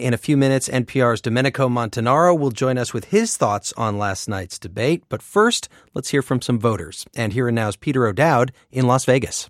In a few minutes, NPR's Domenico Montanaro will join us with his thoughts on last night's debate. But first, let's hear from some voters. And here and now is Peter O'Dowd in Las Vegas.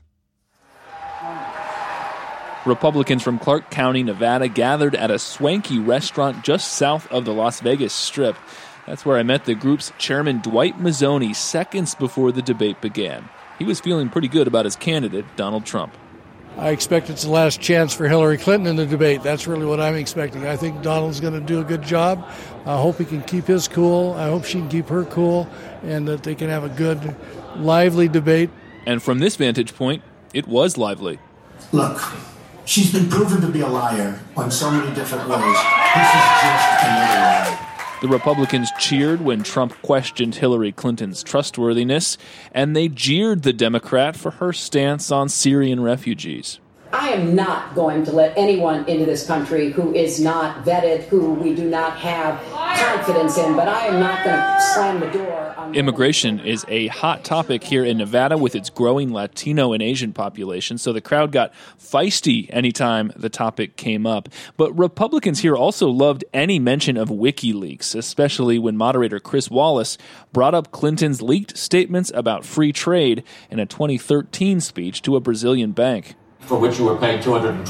Republicans from Clark County, Nevada, gathered at a swanky restaurant just south of the Las Vegas Strip. That's where I met the group's chairman, Dwight Mazzoni, seconds before the debate began. He was feeling pretty good about his candidate, Donald Trump. I expect it's the last chance for Hillary Clinton in the debate. That's really what I'm expecting. I think Donald's going to do a good job. I hope he can keep his cool. I hope she can keep her cool, and that they can have a good, lively debate. And from this vantage point, it was lively. Look, she's been proven to be a liar on so many different ways. This is just another lie. The Republicans cheered when Trump questioned Hillary Clinton's trustworthiness, and they jeered the Democrat for her stance on Syrian refugees. I am not going to let anyone into this country who is not vetted, who we do not have confidence in, but I am not going to slam the door on... Immigration is a hot topic here in Nevada with its growing Latino and Asian population, so the crowd got feisty anytime the topic came up. But Republicans here also loved any mention of WikiLeaks, especially when moderator Chris Wallace brought up Clinton's leaked statements about free trade in a 2013 speech to a Brazilian bank. For which you were paid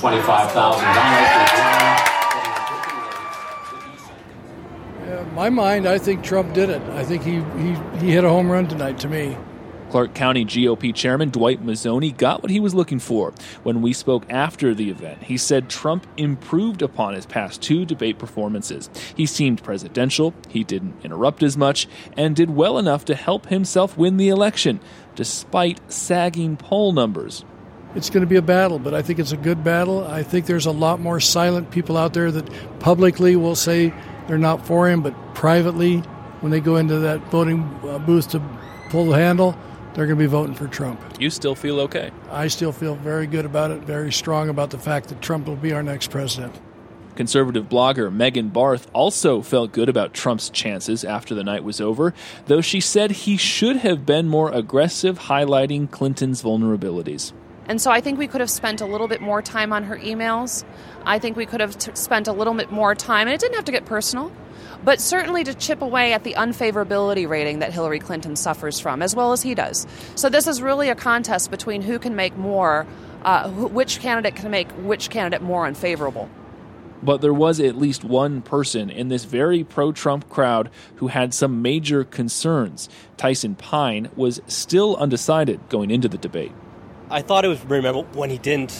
$225,000. In my mind, I think Trump did it. I think he hit a home run tonight to me. Clark County GOP Chairman Dwight Mazzoni got what he was looking for. When we spoke after the event, he said Trump improved upon his past two debate performances. He seemed presidential, he didn't interrupt as much, and did well enough to help himself win the election, despite sagging poll numbers. It's going to be a battle, but I think it's a good battle. I think there's a lot more silent people out there that publicly will say they're not for him, but privately, when they go into that voting booth to pull the handle, they're going to be voting for Trump. You still feel okay? I still feel very good about it, very strong about the fact that Trump will be our next president. Conservative blogger Megan Barth also felt good about Trump's chances after the night was over, though she said he should have been more aggressive, highlighting Clinton's vulnerabilities. And so I think we could have spent a little bit more time on her emails. I think we could have spent a little bit more time, and it didn't have to get personal, but certainly to chip away at the unfavorability rating that Hillary Clinton suffers from, as well as he does. So this is really a contest between who can make more, which candidate can make which candidate more unfavorable. But there was at least one person in this very pro-Trump crowd who had some major concerns. Tyson Pine was still undecided going into the debate. I thought it was when he wouldn't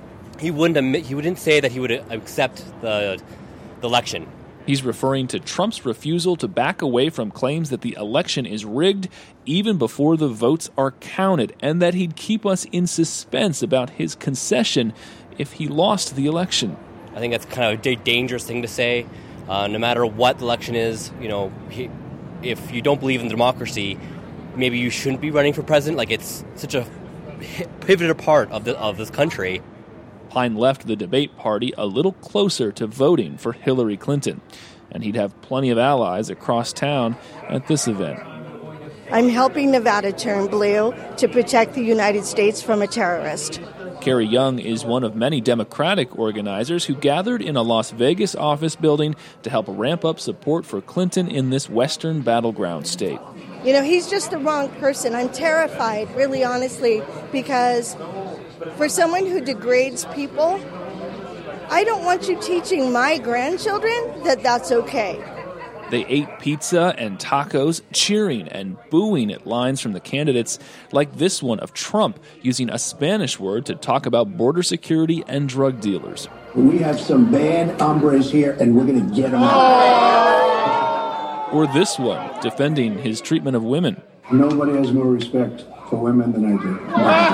say that he would accept the election. He's referring to Trump's refusal to back away from claims that the election is rigged even before the votes are counted, and that he'd keep us in suspense about his concession if he lost the election. I think that's kind of a dangerous thing to say. No matter what the election is, if you don't believe in democracy, maybe you shouldn't be running for president. Like, it's such a pivotal part of this country. Pine left the debate party a little closer to voting for Hillary Clinton, and he'd have plenty of allies across town at this event. I'm helping Nevada turn blue to protect the United States from a terrorist. Carrie Young is one of many Democratic organizers who gathered in a Las Vegas office building to help ramp up support for Clinton in this western battleground state. He's just the wrong person. I'm terrified, really honestly, because for someone who degrades people, I don't want you teaching my grandchildren that that's okay. They ate pizza and tacos, cheering and booing at lines from the candidates, like this one of Trump using a Spanish word to talk about border security and drug dealers. We have some bad hombres here, and we're going to get them out. Or this one, defending his treatment of women. Nobody has more respect for women than I do.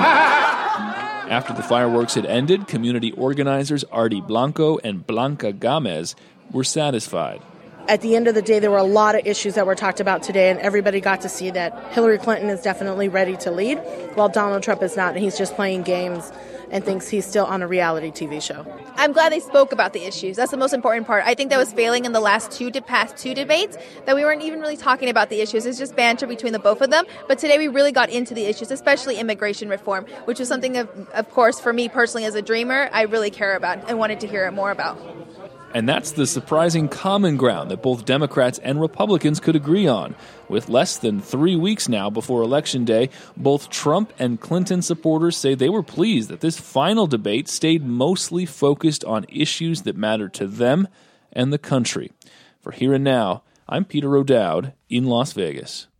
After the fireworks had ended, community organizers Artie Blanco and Blanca Gomez were satisfied. At the end of the day, there were a lot of issues that were talked about today, and everybody got to see that Hillary Clinton is definitely ready to lead, while Donald Trump is not, and he's just playing games and thinks he's still on a reality TV show. I'm glad they spoke about the issues. That's the most important part. I think that was failing in the past two debates, that we weren't even really talking about the issues. It's just banter between the both of them. But today we really got into the issues, especially immigration reform, which was something, of course, for me personally as a dreamer, I really care about and wanted to hear more about. And that's the surprising common ground that both Democrats and Republicans could agree on. With less than 3 weeks now before Election Day, both Trump and Clinton supporters say they were pleased that this final debate stayed mostly focused on issues that matter to them and the country. For Here and Now, I'm Peter O'Dowd in Las Vegas.